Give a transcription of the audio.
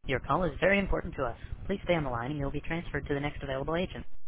Your call is very important to us. Please stay on the line and you'll be transferred to the next available agent.